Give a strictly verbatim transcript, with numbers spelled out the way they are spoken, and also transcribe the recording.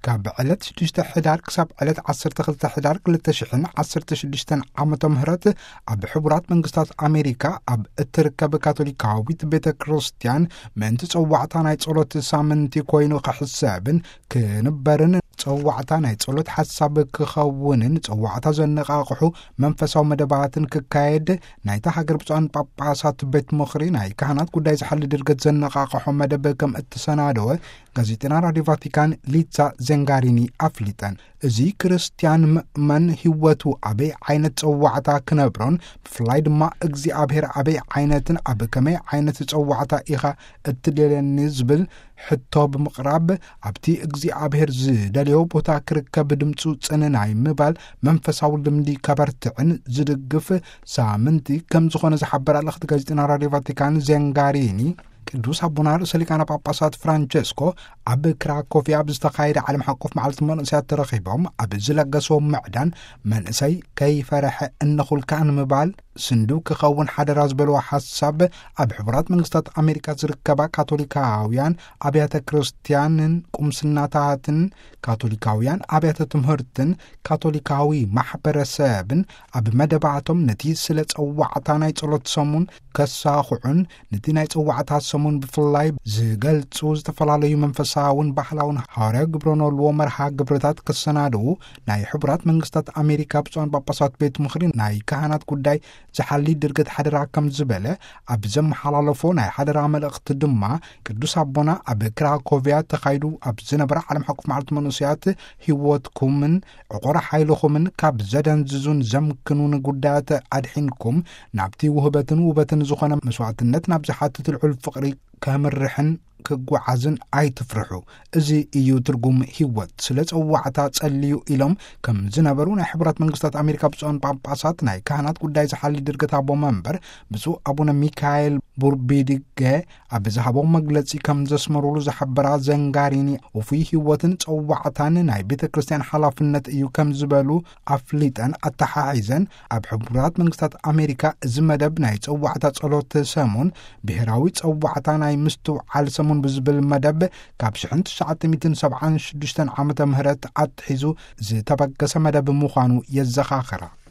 كاب علت شدشت حدار كسب علت عصرت خلت حدار كل تشحن عصرت شدشتن عامة مهرات أب حبرات من قصات أمريكا أب التركب كاثوليكاويت بيت كريستيان من تصوعتنا يتصلت سامنتي كوينو كحسابن كنبرن تصوعتنا يتصلت حساب كخونن تصوعتا زنقاقحو منفساو مدباتن ككايد نايتا حقر بصان باباسات بيت مخري ناي كهانات قداي زحل درقت زنقاقحو مدب كم اتسانادو غازيتنا راديو فاتيكان ليتسا زنغاريني أفليتان زي كريستيان مؤمن هوتو أبي عينة تصوعتا كنبرون بفلاي دما اغزي أبهر أبي عينتن أبي كمي عينة تصوعتا إيخا التليلن زبل حتى بمقرب أبتي اغزي أبهر زي داليو بوتا كركب دمتو تسنناي مبال منفساو دمدي كبرتعن زدقف سامنتي كم زخون زحبر الأخت غازيتنا راديو فاتيكان زنغاريني ቅዱስ አቡነ ርእሰ ሊቃነ ጳጳሳት ፍራንቸስኮ ኣብ ክራኮቪያ ብዝተኻየደ ዓለም ሓቆፍ መዓልቲ መንእሰያት ተረኺቦም ኣብ ዝለገሶም ምዕዳን መንእሰይ ከይፈርሐ እንኹልካ ንምባል ስንዱቅ ክኸውን ሓደራ ዝበልዎ ሓሳብ ኣብ ሕቡራት መንግስታት ኣሜሪካ ዝርከባ ካቶሊካውያን ኣብያተ ክርስቲያንን ቁምስናታትን ካቶሊካውያን ኣብያተ ትምህርትን ካቶሊካዊ ማሕበረሰብን ኣብ መደባቶም ነቲ ስለ ፀዋዕታ ናይ ጸሎት ሰሙን ከሳኽዑን ነቲ ናይ ፀዋዕታ ሰሙን ብፍላይ ዝገልጹ ዝተፈላለዩ መንፈሳውን ባህላውን ሃዋርያ ግብረኖልዎ መርሃ ግብርታት ክሰናድው ናይ ሕቡራት መንግስታት ኣሜሪካ ብፁዓን ጳጳሳት ቤት ምኽሪ ናይ ካህናት ጉዳይ ዝሓሊ ድርገት ሓደራ ከም ዝበለ ኣብ ዘመሓላለፎ ናይ ሓደራ መልእኽቲ ድማ ቅዱስ ኣቦና ኣብ ክራኮቪያ ተኻይዱ ኣብ ዝነበረ ዓለም ሓቁፍ መዓልቲ መንእሰያት ህይወትኩምን ዕቆራ ሓይልኹምን ካብ ዘደንዝዙን ዘምክኑን ጉዳያት ኣድሒንኩም ናብቲ ውህበትን ውበትን ዝኾነ መስዋዕትነት ናብ ዝሓትት ልዑል ፍቕሪ ከምርሕን ክጓዓዝን ኣይትፍርሑ እዚ እዩ ትርጉም ህይወት ስለ ፀዋዕታ ጸልዩ ኢሎም ከም ዝነበሩ ናይ ሕቡራት መንግስታት ኣሜሪካ ብፁዓን ጳጳሳት ናይ ካህናት ጉዳይ ዝሓሊ ድርገት ኣቦ መንበር ብፁዕ ኣቡነ ሚካኤል ቡርቢድገ ኣብ ዝሃቦም መግለጺ ከም ዘስመሩሉ ዝሓበራ ዘንጋሪኒ ወፍይ ህይወትን ፀዋዕታን ናይ ቤተ ክርስቲያን ሓላፍነት እዩ ከም ዝበሉ ኣፍሊጠን ኣተሓሒዘን ኣብ ሕቡራት መንግስታት ኣሜሪካ እዚ መደብ ናይ ፀዋዕታ ጸሎት ሰሙን ብሄራዊ ፀዋዕታ ናይ ምስትውዓል ሰሙን ብዝብል መደብ ካብ ሽሕን ትሽዓተ ሚእትን ሰብዓን ሽዱሽተ ዓመተ ምህረት ኣትሒዙ ዝተበገሰ መደብ ምዃኑ የዘኻኽራ